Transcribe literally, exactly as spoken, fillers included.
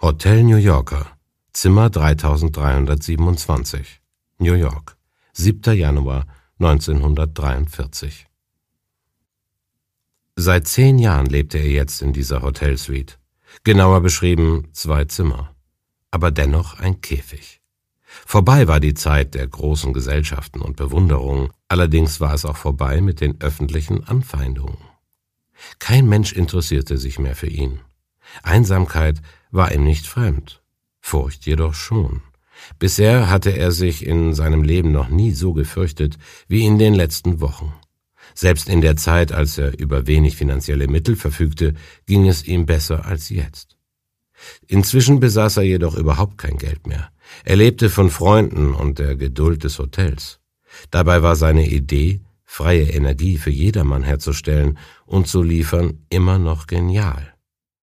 Hotel New Yorker, Zimmer dreitausenddreihundertsiebenundzwanzig, New York, siebter Januar neunzehnhundertdreiundvierzig. Seit zehn Jahren lebte er jetzt in dieser Hotelsuite. Genauer beschrieben zwei Zimmer, aber dennoch ein Käfig. Vorbei war die Zeit der großen Gesellschaften und Bewunderungen, allerdings war es auch vorbei mit den öffentlichen Anfeindungen. Kein Mensch interessierte sich mehr für ihn. Einsamkeit war ihm nicht fremd, Furcht jedoch schon. Bisher hatte er sich in seinem Leben noch nie so gefürchtet wie in den letzten Wochen. Selbst in der Zeit, als er über wenig finanzielle Mittel verfügte, ging es ihm besser als jetzt. Inzwischen besaß er jedoch überhaupt kein Geld mehr. Er lebte von Freunden und der Geduld des Hotels. Dabei war seine Idee, freie Energie für jedermann herzustellen und zu liefern, immer noch genial.